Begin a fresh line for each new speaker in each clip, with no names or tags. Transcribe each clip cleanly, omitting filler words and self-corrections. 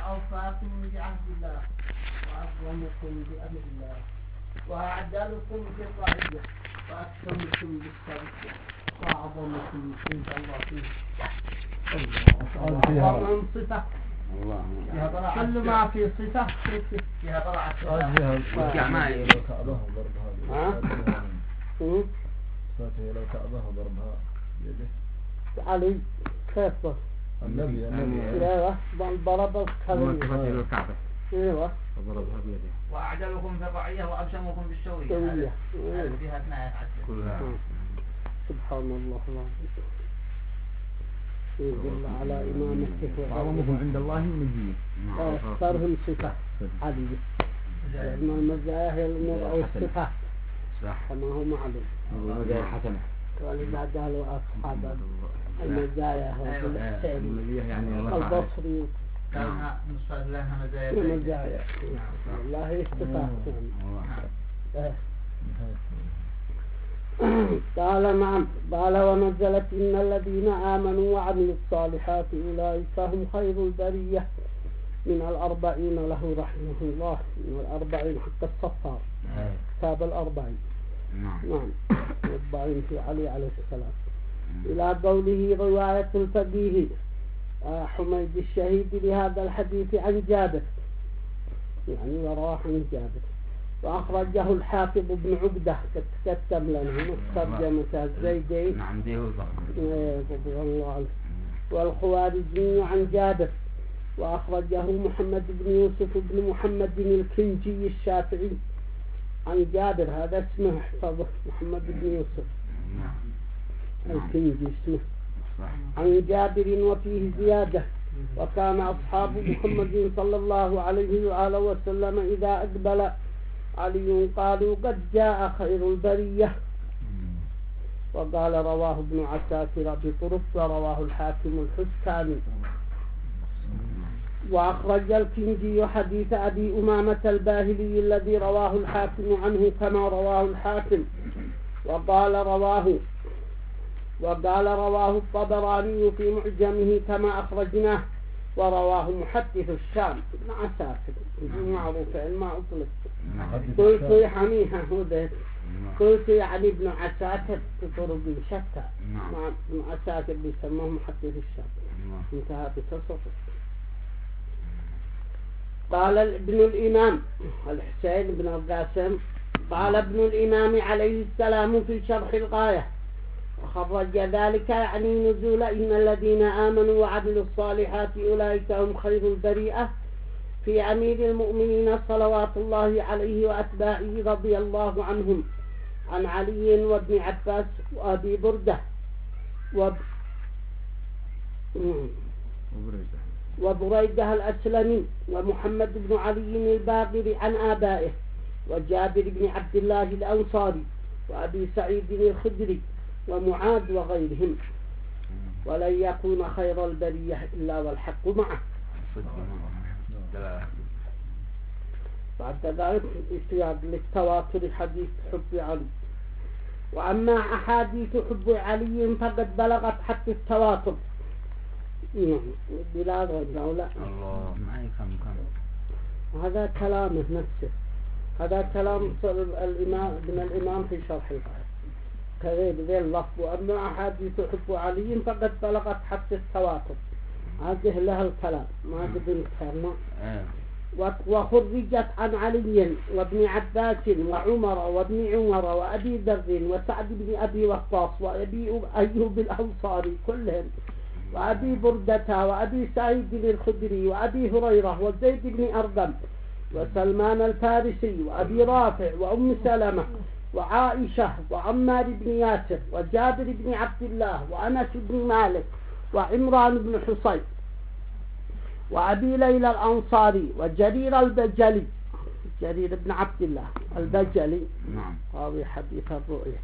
وأوفاكم بعهد الله وأكرمكم بأمر الله وأعدلكم في الرعية وأكرمكم بالسرية وأعظمكم عند الله فيه ومن صفة كل ما في صفة فيها براعة
فاتحة لو كعبها ضربها بيده
علي كيف
النبي
ايوه ضرب
الكعبة
ايوه
ضربها بيده
وأعدلكم في الرعية وأبشمكم بالشوية فيها 12
كلها
سبحان الله العظيم يدل على إمامته
وأعظمكم عند الله مجيء
أكثرهم صفة عديدة لأن المزايا هي الأمور أو الصفات كما هو معلوم
المزايا الحسنة
ولذا قالوا أصحاب المزايا هو الإحسان البصري
كانها نصف لها
مزايا والله صفات قال نعم قال ونزلت إن الذين آمنوا وعملوا الصالحات أولئك هم خير البرية من 40 له رحمه الله من 40 حق الصفار كتاب 40 نعم 40 في علي عليه السلام إلى قوله رواية الفقيه حميد الشهيد لهذا الحديث عن جابر يعني ورواه عن جابر وأخرجه الحافظ بن عبدة كتكتم لنا ترجمة الزيدي
نعم ديه
رضي الله عنه والخوارزمي عن جابر وأخرجه محمد بن يوسف بن محمد الكنجي الشافعي عن جابر هذا اسمه احفظه محمد بن يوسف الكنجي اسمه عن جابر وفيه زيادة وكان أصحاب محمد صلى الله عليه وآله وسلم إذا أقبل علي قالوا قد جاء خير البرية وقال رواه ابن عساكر بطرق ورواه الحاكم الحسكاني وأخرج الكنجي حديث أبي أمامة الباهلي الذي رواه الحاكم عنه كما رواه الحاكم وقال رواه الطبراني في معجمه كما أخرجناه ورواه محدث الشام ابن عساكر معروف ما أطلق قلت حميها هذا قلت يعني ابن عساكر بطرق شتى مع ابن عساكر بيسموه محدث الشام انتهى بتصرف قال ابن الإمام الحسين بن القاسم قال ابن الإمام عليه السلام في شرح الغاية وخرج ذلك يعني نزول إن الذين آمنوا وعملوا الصالحات أولئك هم خير البريئة في أمير المؤمنين صلوات الله عليه وأتباعه رضي الله عنهم عن علي وابن عباس وأبي بردة وبريدة الأسلمي ومحمد بن علي الباقر عن آبائه وجابر بن عبد الله الأنصاري وأبي سعيد الخدري ومعاذ وغيرهم ولن يكون خير البرية إلا والحق معه بعد ذلك استياد للتواتر حديث حب علي وأما أحاديث حب علي فقد بلغت حتى التواتر بلا غير لا
الله معي كم
هذا كلامه نفسه هذا كلام الإمام ابن الإمام في شرح الغاية كذلك ذي اللفظ وأما أحاديث حب علي فقد بلغت حتى التواتر هذه لها الكلام ما قد نتكلم وخرجت عن علي وابن عباس وعمر وابن عمر وأبي ذر وسعد بن أبي وقاص وأبي أيوب الأنصاري كلهم وأبي بردة وأبي سعيد الخدري وأبي هريرة وزيد بن أرقم وسلمان الفارسي وأبي رافع وأم سلمة وعائشة وعمار بن ياسر وجابر بن عبد الله وأنس بن مالك وعمران بن حصين وأبي ليلى الأنصاري وجرير البجلي جرير بن عبد الله البجلي راوي حديث الرؤيا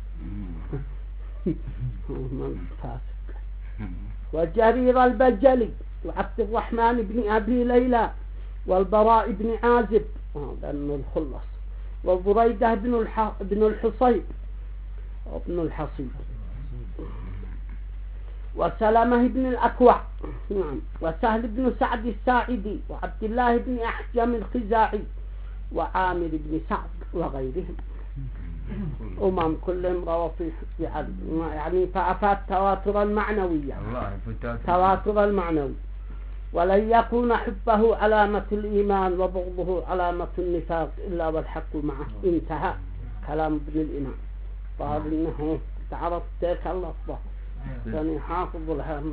وجرير البجلي وعبد الرحمن بن أبي ليلى والبراء بن عازب لأنه الخلص وبريدة بن الحصيب وابن الحصيب وسلمة بن الأكوع نعم وسهل بن سعد الساعدي وعبد الله بن أحجم الخزاعي وعامر بن سعد وغيرهم كلهم رووا في علي يعني فأفاد تواترا معنويا تواترا معنوي. ولن يكون حبه علامة الإيمان وبغضه علامة النفاق إلا والحق معه. انتهى كلام ابن الإمام. قال إنه تعرف تلك اللفظة يعني حافظ لها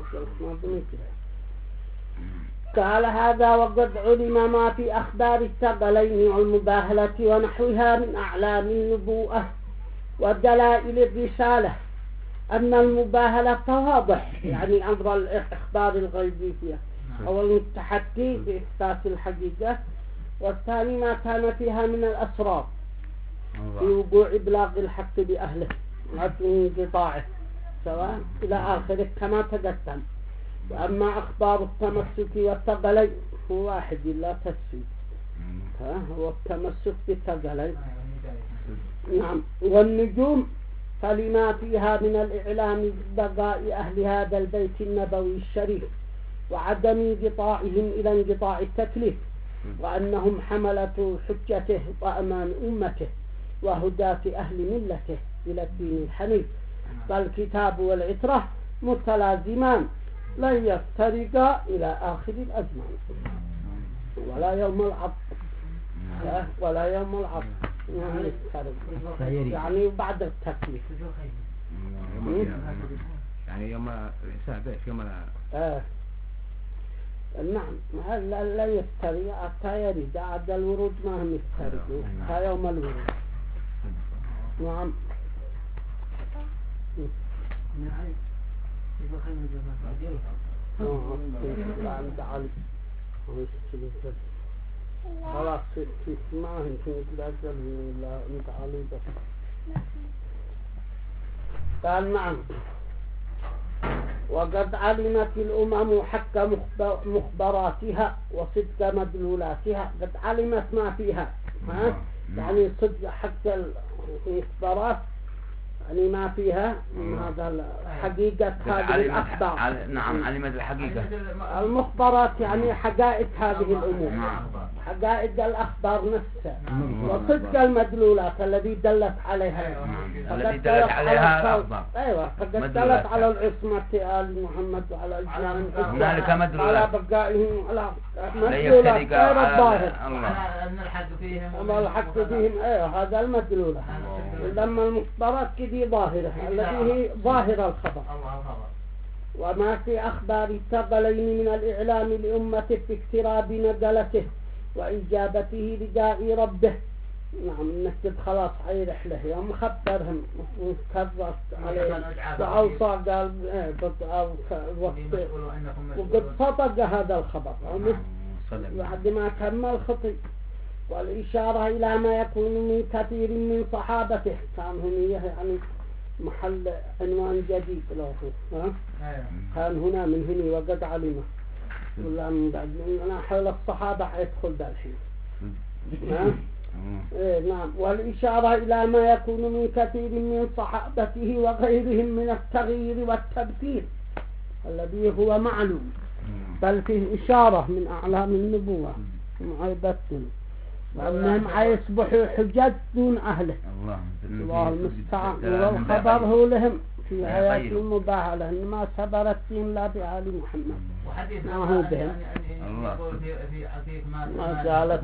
قال هذا وقد علم ما في أخبار الثقلين والمباهلة ونحوها من أعلام النبوءة ودلائل الرسالة أن المباهلة واضح يعني أمر الإخبار الغيبية أو التحدي بإحساس الحقيقة، والثاني ما كان فيها من الأسرار في وقوع إبلاغ الحق بأهله وعدم انقطاعه سواء إلى آخره كما تقدم. وأما أخبار التمسك والثقلين هو واحد لا تسوي هو التمسك بالثقلين نعم. والنجوم فلما فيها من الإعلام ببقاء أهل هذا البيت النبوي الشريف وعدم انقطاعهم إلى انقطاع التكليف، وأنهم حملة حجته وأمان أمته وهداة أهل ملته إلى الدين الحنيف، فالكتاب والعترة متلازمان لن يفترقا إلى آخر الأزمان ولا يوم العرض ولا يوم العرض يعني بعد التكليف
يعني يوم الحساب يوم
نعم لا يفترق حتى يرد عد الورود ما هم يفترقوا حتى يوم الورود نعم. خلاص ما هنكون أجل إلا أنت علي بس. قال نعم وقد علمت الأمم حق مخبراتها وصدق مدلولاتها. قد علمت ما فيها يعني صدق حق المخبرات يعني ما فيها هذا حقيقة هذه الأخبار.
نعم علمت الحقيقة
المخبرات يعني حقائق هذه الأمور حقائق الأخبار نفسها وصدق المدلولات الذي دلت عليها
التي دلت عليها الأخبار.
أيوة فقد دلت على العصمة آل محمد وعلى الإسلام
هنالك مدلولات
على بقائهم على مدلولات غير الظاهر
أن الحق فيهم
الحق فيهم أيوة هذا المدلولة. لما المخبرات كذي ظاهرة التي هي ظاهرة الخبر. وما في أخبار الثقلين من الإعلام لأمته في اقتراب نقلته وإجابته لداء ربه. نعم النسب خلاص عي رحلة يوم خبرهم وكررت عليه وأوصى قال وقد صدق هذا الخبر بعد ما كمل خطي. والإشارة إلى ما يكون من كثير من صحابته كان هنا يعني محل عنوان جديد له كان هنا من هنا وقد علمه ولا من بعد أنا حول الصحابة يدخل ذا الحين نعم. والإشارة إلى ما يكون من كثير من صحابته وغيرهم من التغيير والتبتير الذي هو معلوم بل فيه إشارة من أعلام النبوة ما يبتل وأنهم يصبحوا حجج دون أهله. الله المستعان. والخبر هو لهم في حياة المباهلة إنما سبر الدين لا بآل محمد ما هو بهم ما زالت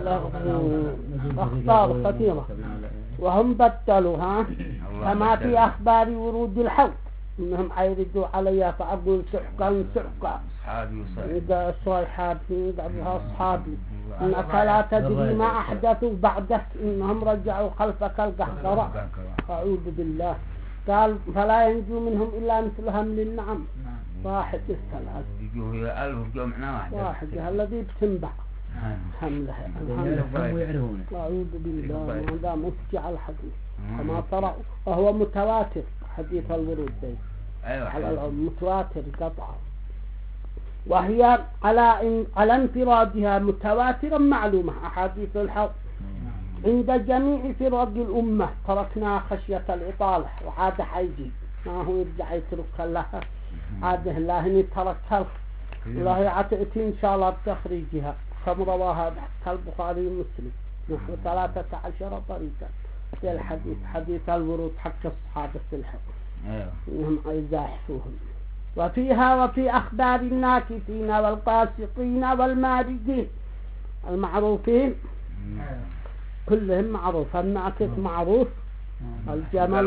الأخبار خطيرة وهم بدلوا كما في أخبار ورود الحوض إنهم يردوا عليها فأقول سحقا سحقا إذا صيحابي إذا أصحابي إنك لا تدري ما أحدثوا بعدك إنهم رجعوا خلفك القهقرة أعوذ بالله. قال فلا ينجو منهم إلا مثل همل النعم واحد الثلاث واحد الذي بتنبع حملها أعوذ بالله. هذا مفجع الحديث كما ترى وهو متواتر حديث الورود على المتواتر قطعا وهي على انفرادها متواترا معلومة أحاديث الحق عند جميع فرق الأمة. تركنا خشية الإطالة وعاد حيجي ما هو يرجع يترك لها عاده الله هني تركها الله عتأتي إن شاء الله بتخريجها كم رواها البخاري ومسلم نحو 13 طريقة في الحديث حديث الورود حق الصحابة في الحق إنهم يزاحفوهم وفيها وفي أخبار الناكثين والقاسقين والماردين المعروفين كلهم معروف الناكث معروف الجمل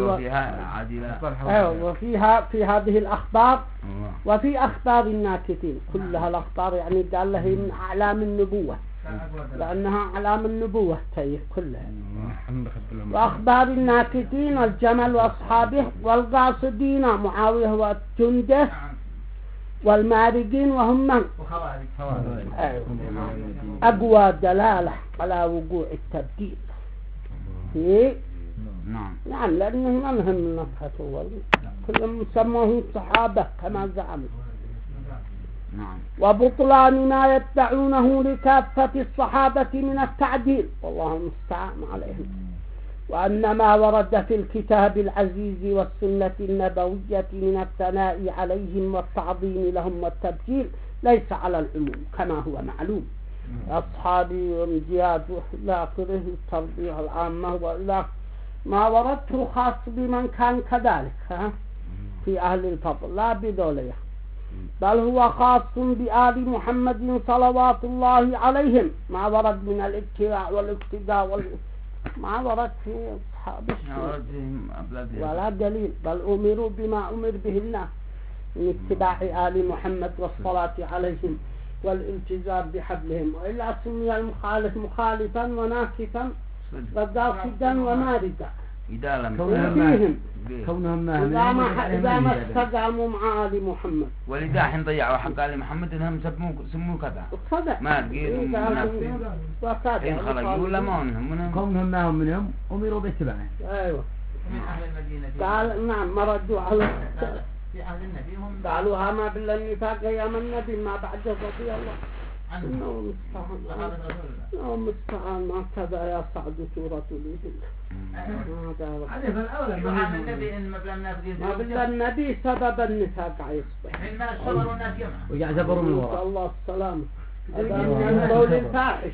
وفيها في هذه الأخبار وفي أخبار الناكثين كلها الأخبار يعني قال له من أعلام النبوة لأنها أعلام النبوة كلها وأخبار الناكثين الجمل وأصحابه والقاصدين معاوية وجنده والمارقين وهم من أقوى دلالة على وقوع التبديل نعم لأنهم منهم نفحة كلهم سموهم صحابة كما زعموا وبطلان ما يدعونه لكافة الصحابة من التعديل والله المستعان عليهم وأن ما ورد في الكتاب العزيز والسنة النبوية من الثناء عليهم والتعظيم لهم والتبجيل ليس على العموم كما هو معلوم أصحابي ومجياد وإلى آخره التربية العامة وإلى ما وردته خاص بمن كان كذلك في أهل الفضل لا بدوليه بل هو خاص بآل محمد صلوات الله عليهم ما ورد من الاتباع والاقتداء ما ورد في أصحاب ولا دليل بل أمروا بما أمر به الله من اتباع آل محمد والصلاة عليهم والالتزام بحبلهم وإلا سمي المخالف مخالفا وناكفا وقاصدا وماردا
كونهم
إذا ما استقاموا مع آل محمد
ولذا حين ضيعوا حق آل محمد إنهم سموه كذا ما لقيوا منافقين حين خرجوا ولا ما منهم
كونهم ما هم منهم أمروا باتباعهم
أيوة
من أهل المدينة
قال نعم مردوا على
في أهل النبي هم
قالوا ما بالله النفاق أيام النبي ما بعده رضي الله إنه مستعان ما كذا يا سعد سورة الإنجيل
هذا فالأولى شو عام النبي إن مبلغ الناس
ما بالله النبي سبب النفاق يصبح
من ما صبروا الناس يوم
ويعتبروا من وراء
الله السلامة من قول الفاحش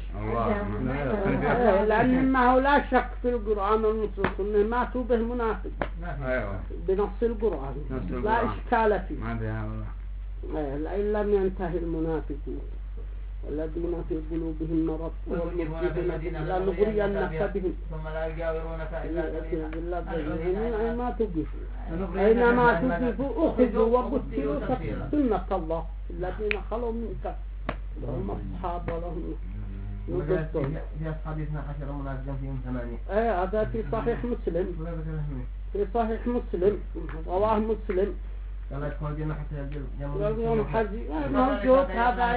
لأن ما هو لا شك في القرآن والنصوص إنه ماتوا به منافق بنص القرآن لا إشكال فيه لئن لم ينتهي المنافقون الذين في قلوبهم مرض لا نغرينك بهم
ثم لا يجاورونك إلا
ما تقفوا أينما تقفوا أخذوا وقتلوا سنة الله الذين خلوا منك لهم أصحاب ولهم
نقصهم في أصحابنا 10 منافقين فيهم 8
هذا في صحيح مسلم في صحيح مسلم رواه مسلم
قال يخرجون حتى
يوم حزي موجود هذا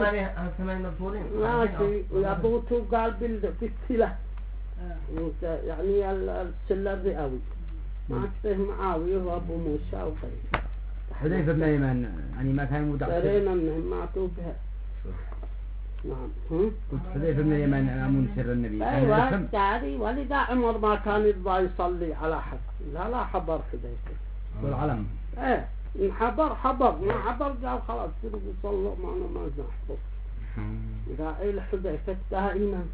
ماشي ويبوتوا قال بالسلة يعني السلة الرئوي ما أكثر معاوية وأبو موسى وغيره
حذيفة بن اليمان يعني ما كان مدعسر
ترينا منهم ماتوا بها نعم
قلت حذيفة بن اليمان أمون سر النبي
أيوة تعالي ولذا عمر ما كان يرضى يصلي على حد لا حضر حذيفة
والعلم
حضر ما حضر قال خلاص تريد يصلوا معنا ما نحضر إذا إلى حذيفة دائما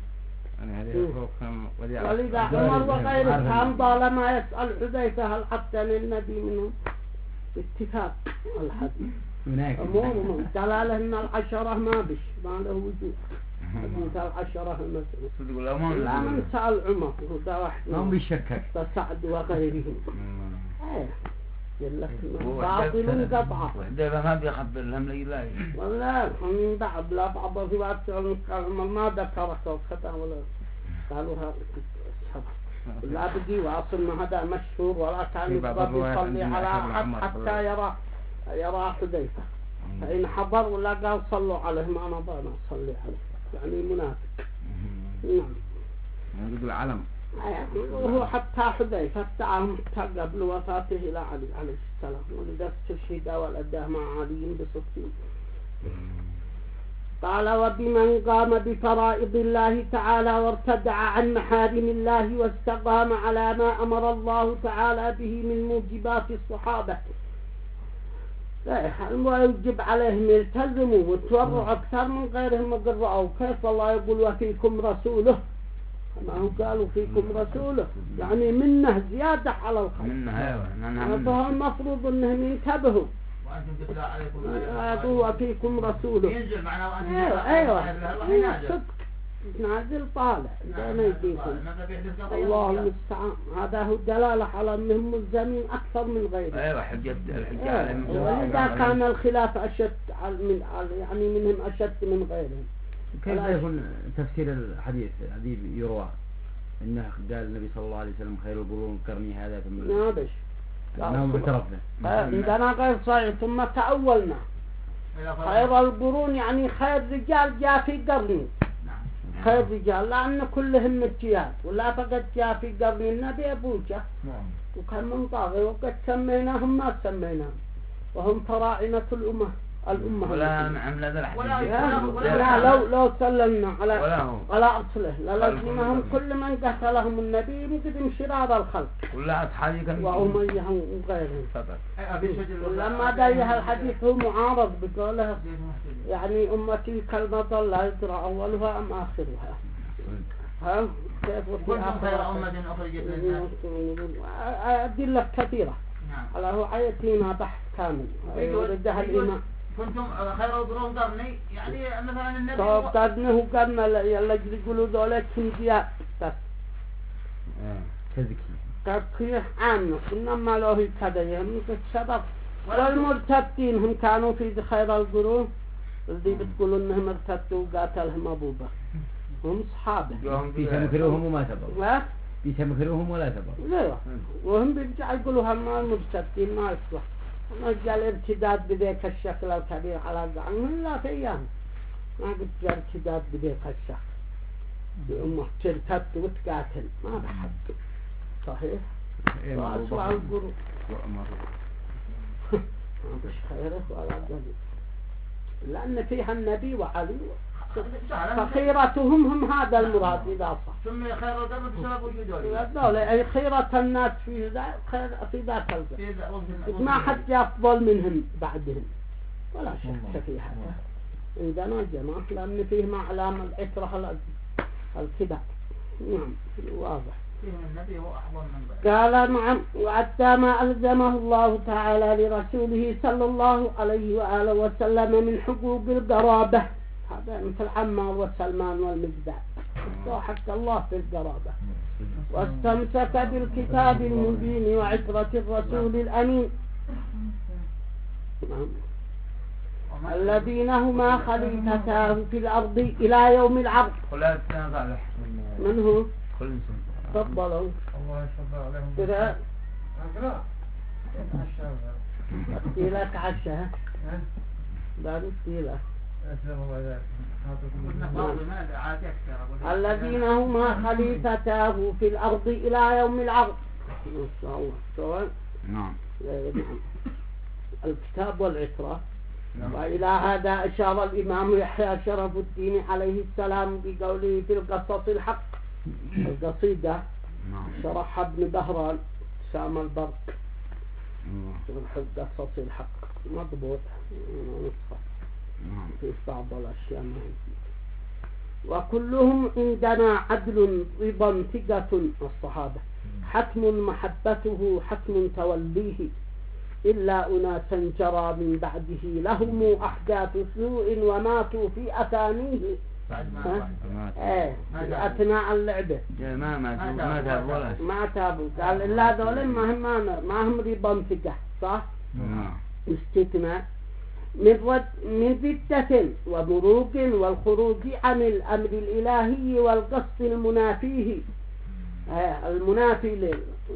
ولذا عمر وغيره كان طالما يسأل حذيفة هل حتى للنبي منهم اتفاق الحديث عموما دلالة ان 10 ما بش ما له وجود حديث 10 المسألة لا من سأل عمر وده واحد
ما هم بيشكك
فسعد وغيرهم باطل قطعة
وحديبة ما بيخبر لهم لا
والله من بعد لا بعض الروايات عمر ما ذكرته كذا ولا قالوا هذا لا بدي واصل هذا مشهور ولا كان يصلي على أحد حتى يرى حذيفة فإن حضر ولا قال صلوا عليه ما نبغى نصلي عليه يعني منافق
نعم يقول العلم
وهو حتى حذيفة اتعاهم حتى قبل وفاته إلى علي عليه السلام ولذا استشهد والأداه مع علي بصفين قال وبمن قام بفرائض الله تعالى وارتدع عن محارم الله واستقام على ما أمر الله تعالى به من موجبات الصحابة لا يجب عليهم يلتزموا وتورعوا أكثر من غيرهم وقرعوا. كيف الله يقول وفيكم رسوله؟ ما هو قالوا فيكم رسوله يعني منه زيادة على الخلق.
منه
فهم المفروض انهم ينتبهوا.
وأنتم تتلى عليكم
هو فيكم رسوله.
ينزل معنا وأنتم
ايوه نازل طالع بين يديكم. الله المستعان. هذا هو الدلالة على انهم ملزمين اكثر من غيرهم.
ايوه حجة عليهم.
ولذا كان الخلاف اشد يعني منهم اشد من غيرهم.
كيف يكون تفسير الحديث الذي يروى انه قال النبي صلى الله عليه وسلم خير القرون قرني هذا ثم
نادش
انه معترف به.
عندنا غير صحيح. ثم تأولنا خير القرون يعني خير رجال جاء في قرني. خير رجال لأن كلهم رجال ولا فقط جاء في قرن النبي أبوجه وكان من طاغي وقد سميناهم ما سميناهم وهم فراعنة الأمة
ولا عمل ذا الحديث.
لا لو سلمنا على أصله للزمهم كل من قتلهم النبي مقدم شرار الخلق
ولا أصحابي كان
وأميهم وغيرهم. ولما دايها الحديث هو معارض بقوله يعني أمتي كالمطر لا يدرى أولها أم آخرها. ها كيف
كنتم خير أمة أخرجت للناس.
أدلة كثيرة على هو عيتنا بحث كامل ورده الإمام.
كنتم خير القرون قرني يعني مثلا النبي
قرنه وقرن يلا يقولوا ذولك كنجيات بس تذكير عام إنما له كذا يعني السبب. والمرتدين هم كانوا في خير القرون الذي بتقولوا انهم ارتدوا وقاتلهم ابو بكر هم اصحابه
بيسمكروهم وما تبروا بيسمكروهم ولا تبروا
لا وهم بيرجعوا يقولوا هم المرتدين ما يصلح. رجال ارتداد بذيك الشكل الكبير على عنهم لا في ايام ما قد جاء ارتداد بذيك الشكل بأمه ترتد وتقاتل ما بحد صحيح. وأسوأ القرون مش خيره ولا قليل لأن فيها النبي وعلي فخيرتهم هم هذا المراد إذا صح.
ثم خير القرن بسبب وجودهم.
لا أي خيرة الناس في ذاك القرن ما حد أفضل منهم بعدهم ولا شك في هذا. عندنا جماعة لأن فيهم أعلام العترة الكذا. نعم واضح. قال نعم وعدى ما ألزمه الله تعالى لرسوله صلى الله عليه وآله وسلم من حقوق القرابة. هذا مثل عمار وسلمان والمقداد حق الله في القرابة. واستمسك بالكتاب المبين وعترة الرسول الأمين الذين هما خليفتاه في الأرض إلى يوم العرض. من هو؟ تفضلوا
الله يصبر عليهم
كذا أكتيلك عشاء بعد أكتيلك الذين هما خليفتاه في الأرض إلى يوم العرض.
نعم
الكتاب والعترة. وإلى هذا أشار الإمام يحيى شرف الدين عليه السلام بقوله في القصص الحق القصيدة شرح ابن بهران سام البرق شرح القصص الحق مضبوط في بعض الأشياء ما هي. وكلهم عندنا عدل رضا ثقة الصحابة حتم محبته حتم توليه إلا أناسا جرى من بعده لهم أحداث سوء وماتوا في أثانيه أثناء اللعبة ما تابوا قال إلا دول ما هم رضا ثقة صح استثناء من ردة ومروق والخروج عن الأمر الإلهي والقصد المنافيه المنافي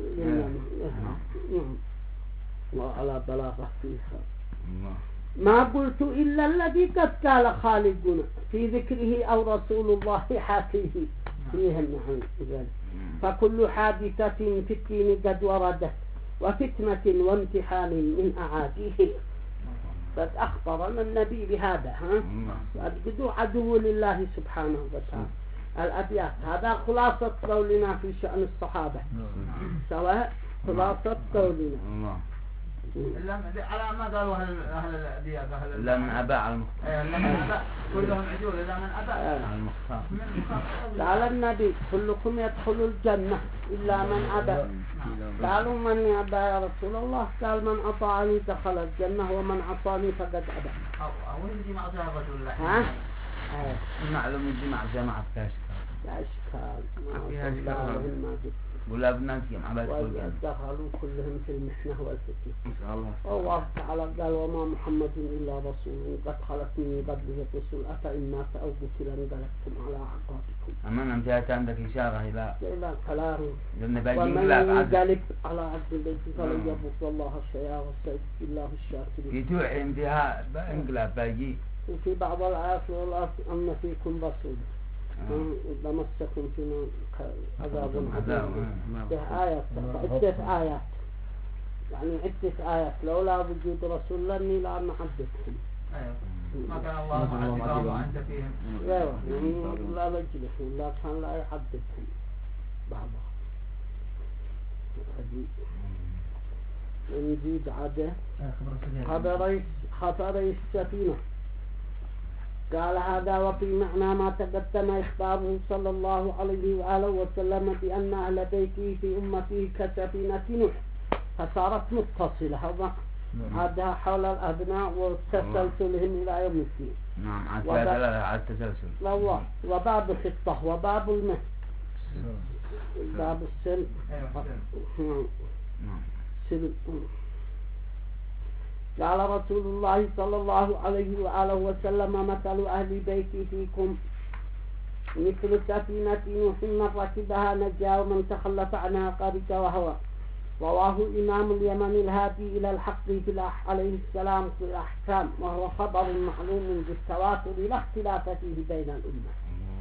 وعلى بلاغة فيها ما قلت إلا الذي قد قال خالقنا في ذكره أو رسول الله حاكيه فيهم يعني فكل حادثة في الدين قد وردت وفتنة وامتحان من أعاديه. قد أخبرنا النبي بهذا قد عدو لله سبحانه وتعالى. الأبيات هذا خلاصة قولنا في شأن الصحابة سواء خلاصة قولنا
على ما قالوا أهل الديابة
إلا من أباء على المختار.
إلا من أباء كلهم عدول إلا من أباء
على المختار.
قال النبي كلكم يدخل الجنة إلا من أبى. قالوا من أبى يا رسول الله؟ قال من أطاعني دخل الجنة ومن عصاني فقد أبى.
أو يجي مع رسول الله.
ها؟
معلوم يجي مع جماعة كاشكال.
كاشكال.
ما فيها أشكال. ولا بنات يوم على
دخلوا كلهم في المحنة والفتنة.
إن شاء الله.
الله تعالى قال وما محمد إلا رسول قد خلت من قبله الرسل أفإن مات أو قتل انقلبتم على أعقابكم.
أما أنت عندك إشارة إلى
كلام.
ومن
ينقلب على عبد البيت فلن يضر الله شيئا وسيجزي الله الشاكرين.
في توعي انتهاء انقلاب باجي.
وفي بعض الآيات أن فيكم رسول. إذا مسكم فيما عذاب آيات عدة آيات يعني عدة آيات لولا وجود رسول لني لا نعذبكم.
ما كان الله معذبهم وأنت فيهم.
لا نجلسوا لا كان لا يعذبكم بعضها. نزيد عده خبر السفينة. قال هذا وفي معنى ما تقدم إخباره صلى الله عليه وآله وسلم بأن أهل بيته في أمته كسفينة نوح فصارت متصلة هذا حول الأبناء وتسلسلهم إلى يوم الدين.
نعم على التسلسل.
والله وباب الخطة وباب المه باب السلم. سلم. قال رسول الله صلى الله عليه وآله وسلم مثل أهل بيتي فيكم مثل سفينة نوح من ركبها نجا ومن تخلف عنها غرق وهوى. رواه إمام اليمن الهادي إلى الحق عليه السلام في الأحكام وهو خبر معلوم بالتواتر لا اختلاف فيه بين الأمة.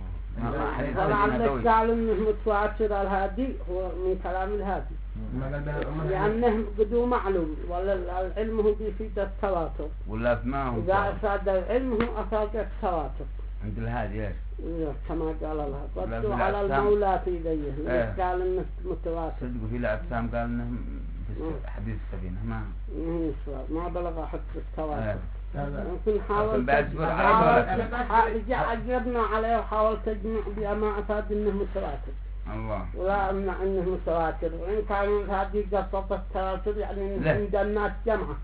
ولعلك قال انه متواتر الهادي هو من كلام الهادي لأنه بدو معلوم والعلم هو بيفيد التواتر
ولا ما هو
إذا أفاد العلم هو أفاد التواتر
عند الهادي
كما قال الله ردوا على المولى في ذيه قال انه متواتر
صدقوا في الأقسام قال انه في حديث السفينة
ما بلغ حد التواتر
يمكن
حاولت أجبنا عليه وحاولت تجمع بما أفاد إنه متواتر
الله
ولا أمنع إنه متواتر وإن كان هذه قصة التواتر يعني إنه عند الناس جمعة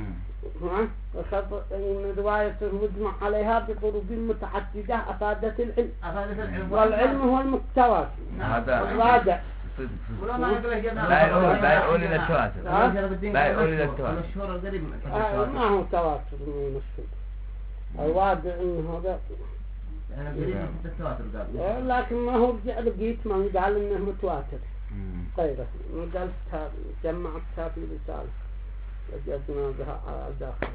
إن رواية مجمع عليها بطرق متعددة أفادت العلم والعلم هو المتواتر هذا
لا يقول إلى التواتر لا يقول إلى التواتر
ما هو تواتر من مشهور الواقع إنه هذا لكن ما هو لقيت من قال إنه متواتر غيره من قال جمعتها في رسالة وجدنا بها على داخل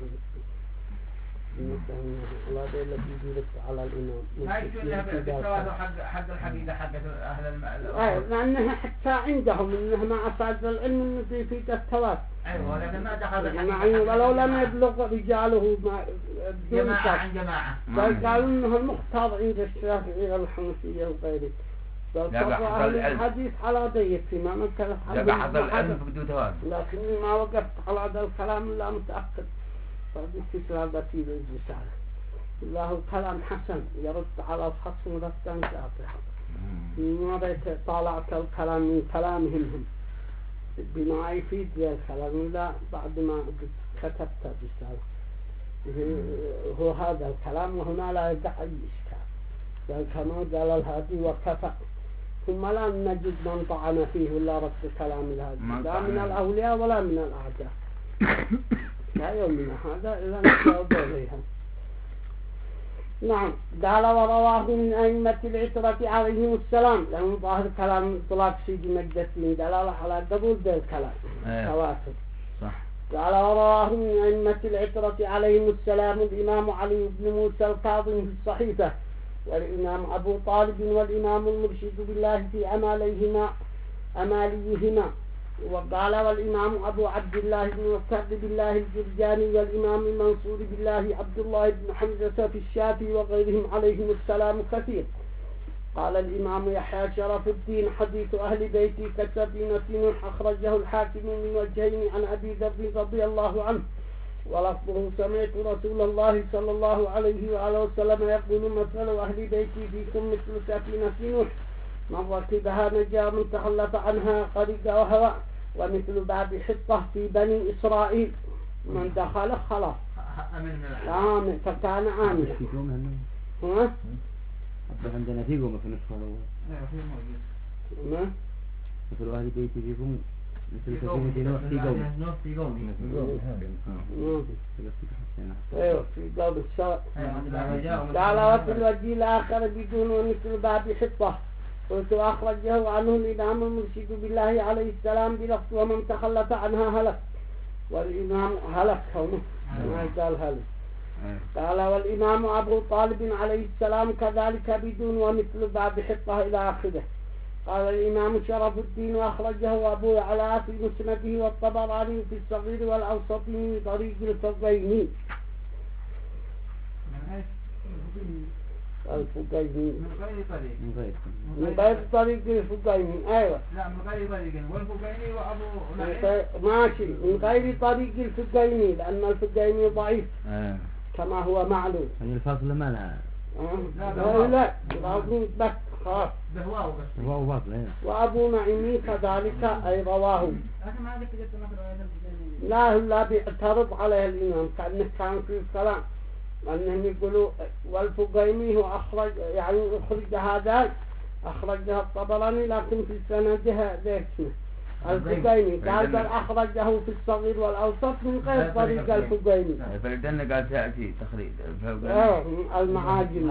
الله ده الذي يدرك على الإمام.
هاي كلها بالتواتر حق الحقيقة حق أهل المعلومات.
لأنها حتى عندهم إنه ما أفاد العلم إنه في التواتر.
أيوة لكن ما دخل
الحقيقة. ولو لم يبلغ رجاله
جماعة عن جماعة.
قالوا إنه المختار عند الشافعي والحنفية وغيره. الحديث على ضيق فيما نكلف
عنه العلم بدون تواتر.
لكن ما وقفت على هذا الكلام إلا متأكد. فالاستسلام في الرسالة الله كلام حسن يرد على الخصم ردا شاطحا لماذا طالعت الكلام من كلامهم هم بما يفيد الكلام لا بعد ما كتبت الرسالة هو هذا الكلام وهنا لا يدع أي إشكال كما قال الهادي وكفى ثم لا نجد من طعن فيه ولا رد كلام الهادي لا من الأولياء ولا من الأعداء لا يومنا هذا إلا نتعود عليها. نعم قال ورواه من أئمة العترة عليهم السلام لأنه ظاهر كلام طلاق سيدي مجد الدين دلالة على قبول ذا الكلام تواتر
صح.
قال ورواه من أئمة العترة عليهم السلام الإمام علي بن موسى الكاظم في الصحيفة والإمام أبو طالب والإمام المرشد بالله في أماليهما وقال والإمام أبو عبد الله بن وكعب بالله الجرجاني والإمام المنصور بالله عبد الله بن حمزة في الشافعي وغيرهم عليهم السلام كثير قال الإمام يحيى شرف الدين حديث أهل بيتي كسفينة نوح أخرجه الحاكم من وجهين عن أبي ذر رضي الله عنه ولفظه سمعت رسول الله صلى الله عليه وآله وسلم يقول مثل أهل بيتي فيكم مثل سفينة نوح من ركبها نجا من تخلف عنها غرق وهوى ومثل باب حطة في بني إسرائيل من دخل خلاص آمن فكان آمنا. ها؟
عندنا في قومة في نسخة الأول مثل أهل بيتي فيكم مثل سفينة نوح في قومة
ايوه في قوم الشرع. قال وفي الوجه الآخر بدون ومثل باب حطة قلت أخرجه عنه الإمام المرشد بالله عليه السلام بلفظ ومن تخلف عنها هلك والإمام هلك هونه ما قال هلك. قال والإمام أبو طالب عليه السلام كذلك بدون ومثل باب حطة إلى آخره. قال الإمام شرف الدين وأخرجه أبو يعلى في مسنده والطبراني في الصغير والأوسط من طريق الفقيني. الفقيني من غير طريق الفقيني. أيوة
لا من غير طريق والفقيني وأبو
ماشي من غير طريق الفقيني لأن الفقيني ضعيف كما هو معلوم.
يعني الفاصل ما لها
لا بس خلاص
هو فاصل.
وأبو نعيمي كذلك أي رواه. لا بيعترض عليه الإمام كأنه كان في الكلام أنهم يقولوا والفقيمي هو أخرج يعني أخرج هذا أخرجها الطبراني لكن في سندها ذا اسمه الفقيمي قال بل أخرجه في الصغير والأوسط من غير طريق الفقيمي.
فلدينا قال تأتي تخريج
المعاجم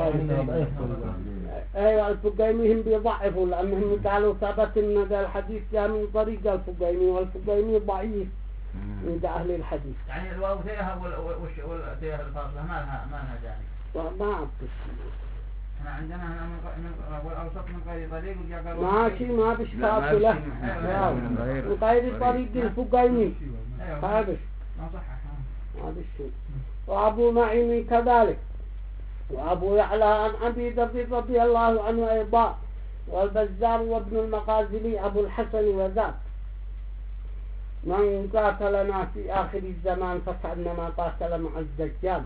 أيوة الفقيمي هم بيضعفوا لأنهم قالوا ثبت أن ذا الحديث جاء من طريق الفقيمي والفقيمي ضعيف عند أهل الحديث.
يعني الواو تيها والتيها الفاصلة ما لها جانب.
ما أعرف.
احنا عندنا هنا والأوسط من غير طريق
ماشي ما بش فاصلة من غير طريق الفقيمي هذا
ما صح
هذا الشيء. وأبو نعيم كذلك وأبو يعلى عن أبي ذر رضي الله عنه أيضا والبزار وابن المغازلي أبو الحسن وذاك من قاتلنا في آخر الزمان فكأنما قاتل مع الدجال.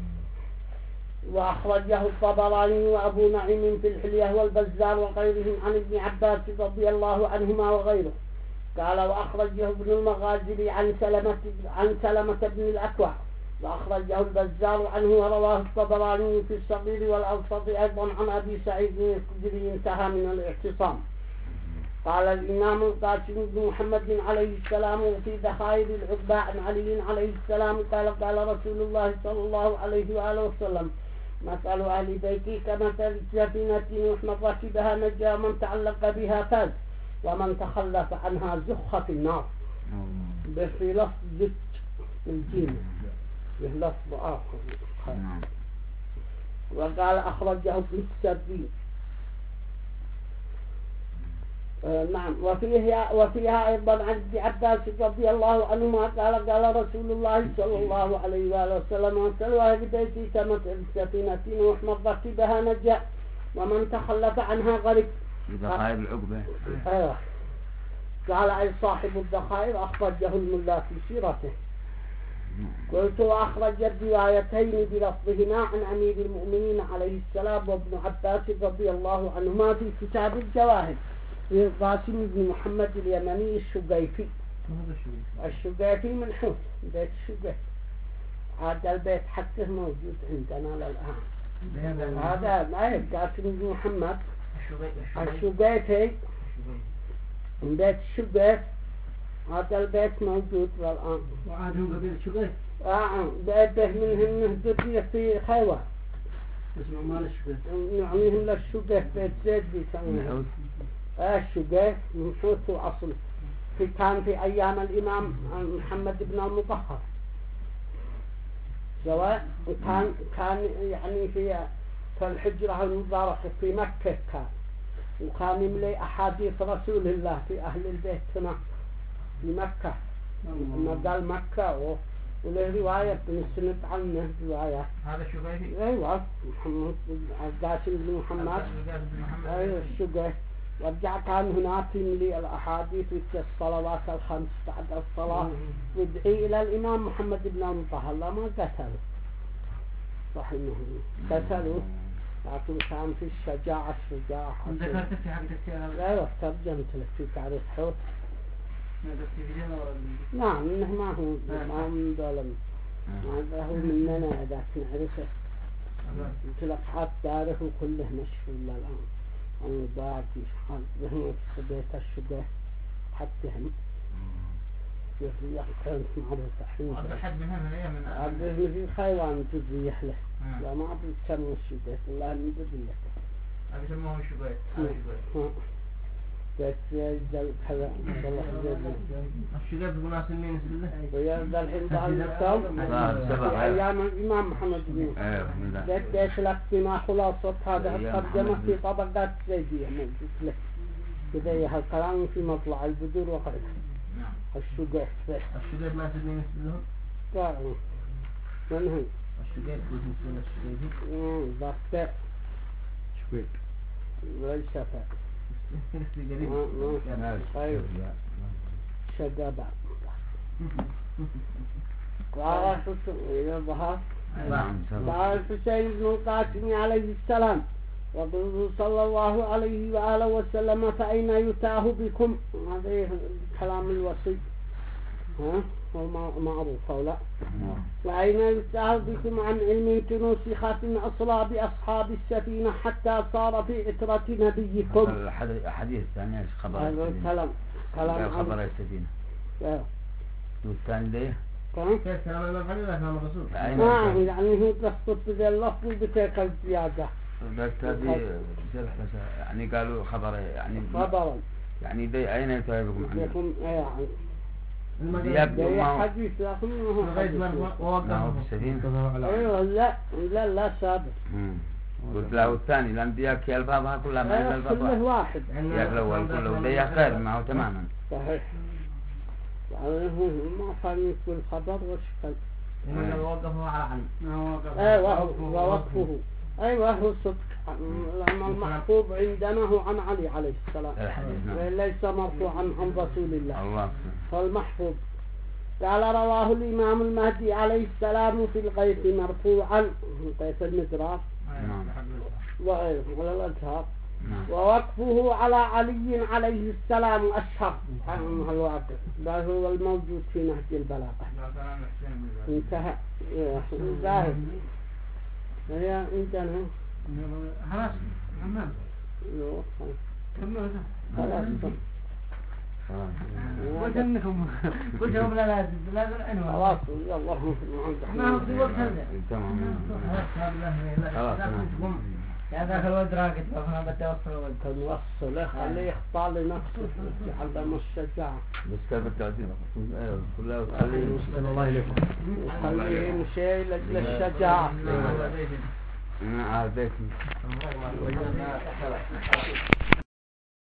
وأخرجه الطبراني وأبو نعيم في الحلية والبزار وغيرهم عن ابن عباس رضي الله عنهما وغيره. قال وأخرجه ابن المغازلي عن سلمة بن الأكوع وأخرجه البزار عنه ورواه الطبراني في الصغير والأوسط أيضا عن أبي سعيد الخدري انتهى من الاعتصام. قال الإمام القاسم بن محمد عليه السلام وفي ذخائر العقبة عن علي عليه السلام قال رسول الله صلى الله عليه وآله وسلم مثل أهل بيتي كمثل سفينة نوح من ركبها نجا من تعلق بها فاز ومن تخلف عنها زخ في النار. بفي لفظ زج الجيم بلفظ آخر. وقال أخرجه ابن السبي. نعم وفيها أيضا عن ابن عباس رضي الله عنهما قال رسول الله صلى الله عليه وآله وسلم مثل أهل بيتي كمثل سفينة نوح من ركبها نجا ومن تخلف عنها غرق.
ذخائر العقبة.
أيوه قال أي صاحب الذخائر أخرجه الملا في سيرته. قلت وأخرج الروايتين بلفظهما عن أمير المؤمنين عليه السلام وابن عباس رضي الله عنهما في كتاب الجواهر القاسم بن محمد اليمني الشقيفي. الشقيفي من حوث بيت الشقيف. هذا البيت حقه موجود عندنا للآن. هذا ما القاسم بن محمد الشقيفي من بيت الشقيف. هذا البيت موجود الآن.
وعادهم قبيل الشقيف.
بيته منهم ذرية في خيوة.
اسمه مال الشقيف.
نعنيهم للشقيف بيت زيد بيسمونه. الشقيف من حوث وأصل كان في أيام الإمام محمد بن المطهر سواء كان يعني في الحجرة المباركة في مكة كان وكان يملي أحاديث رسول الله في أهل البيت هنا في مكة لما قال مكة وله رواية بنسمت عنه رواية.
هذا الشقيقي؟
أيوة محمد القاسم بن محمد. أيوة الشقيقي. ورجع كان هناك يملي الأحاديث في الصلوات الخمس بعد الصلاة يدعي إلى الإمام محمد بن المطهر ما قتله رحمه قتله لكن كان في الشجاعة
ذكرت في حق تفسير
لا ترجمت لك في تعريف حوت نعم إنه ما هو من ظلم هذا هو مننا إذا نعرفه تلقحات داره كله مشهور للآن أنا باقي حاضرهم في بيت الشقة حتى هم كانت معروفة حين
أحد منهم هي من
عبده في حيوان تزيح له لا ما عبد يسموه الشقة والله من تزيحه
أبي يسموه الشقة
بيت يجدل كذا
الشقة بناس مين سله
ويرد الحين بعد الصوم أيام الإمام محمد بن بيت لك بما خلاصة هذا الترجمة في طبقات زيدية موجود له كذا هالكلام في مطلع البدور وغيره الشقة
الشقة بناس مين سلهم
قاعد من هو
الشقة بناس مين الشقة
ضغط
شويت
ليس فاء شجابا قال الظهر قال الحسين بن القاسم عليه السلام وقال صلى الله عليه وآله وسلم فأين يتاه بكم هذا كلام الوصي هو معروف أو لا وأين يتاه بكم عن علم تنوس خاتم أصلاب أصحاب السفينة حتى صار في عترة نبيكم
الحديث الثاني خبر
السفينة كلام
خبر السفينة والثاني ليه
كيف كلام المفعول ولا كلام الرسول
يعني هو تخطط بذي اللفظ بتلك الزيادة
بس هذه يعني قالوا خبر يعني
خبرا
يعني دي أين يتاه بكم
يعني
يبدو
حديث لكنه
غير مرفوع ووقفه
في السفينة
ايوه لا سابق
قلت له الثاني الأنبياء كي ألفاظها كلها من الألفاظ
كله واحد
ياك الأول كله ده يخير معه تماما
صحيح يعني هو ما كان يقول خبر وشكل
إنما وقفه على علم
ايوه ووقفه ايوه هو صدق لأن المحفوظ عندنا هو عن علي عليه السلام ليس مرفوعا عن رسول الله فالمحفوظ قال رواه الإمام المهدي عليه السلام في الغيث مرفوعا غيث المدراس وعلى الأزهر ووقفه على علي عليه السلام أشهر عن الواقع ده هو الموجود في نهج البلاغة انتهى ظاهر هي انتهى
خلاص تمام
خلاص
قلت انكم قلتهم لا لازم عنوان
خلاص يلا
ما هو في وقت هذا
تمام خلاص
يا ذاك الولد راقد فانا بدي اوصل الولد
نوصله خليه يخطأ لنفسه يعلم الشجاعة
بس كيف التعديل كلها
الله يليكم خليه يمشي للشجاعة
أنا عادتني